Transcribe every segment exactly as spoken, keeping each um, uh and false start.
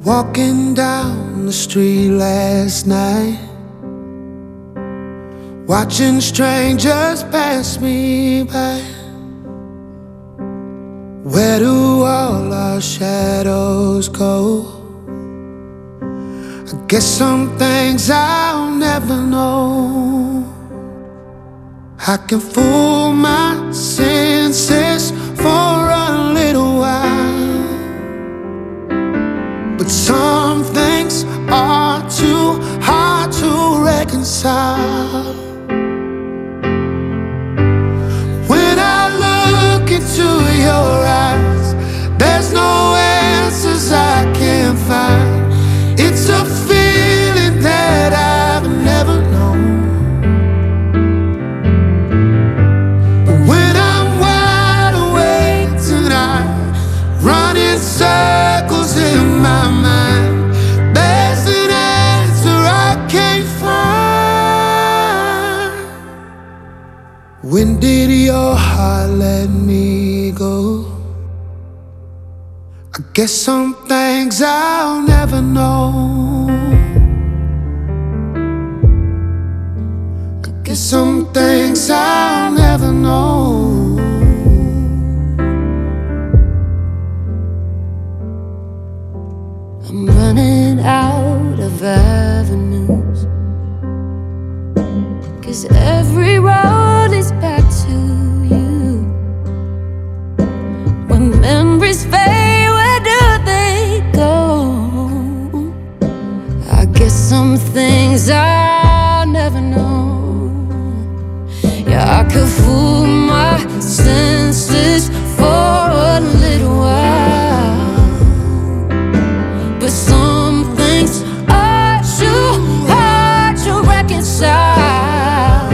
Walking down the street last night, watching strangers pass me by. Where do all our shadows go? I guess some things I'll never know. I can fool my senses for a little while, but some things are too hard to reconcile. When I look into your eyes, there's no answers I can't find. It's a feeling that I've never known. But when I'm wide awake tonight, running circles in my mind, there's an answer I can't find. When did your heart let me go? I guess some things I'll never know. I guess some things I'll never know. I'm running out of avenues, 'cause every road is back to you. When memories fade, where do they go? I guess some things I'll never know. Yeah, I could fool my senses for a little while, but some things are too hard to reconcile.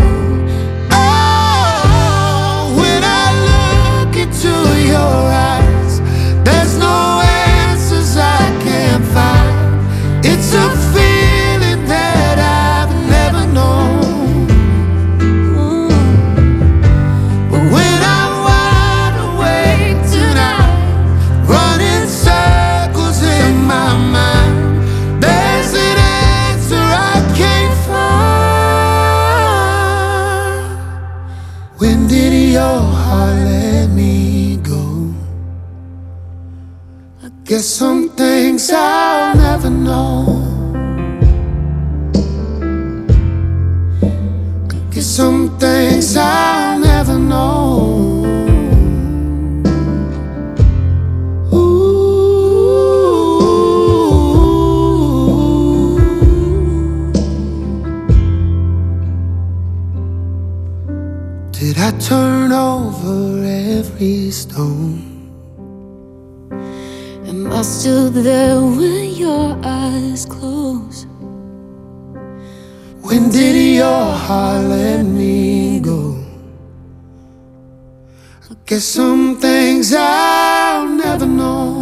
Oh, when I look into your eyes, there's no answers I can't find. It's a feeling that I've never known. Mm. But when I'm wide awake tonight, running circles in my mind, there's an answer I can't find. When did your heart let me go? I guess some things I'll never know. I guess some things I'll never know. Ooh. Did I turn over every stone? Am I still there when your eyes close? When did your heart let me go? I guess some things I'll never know.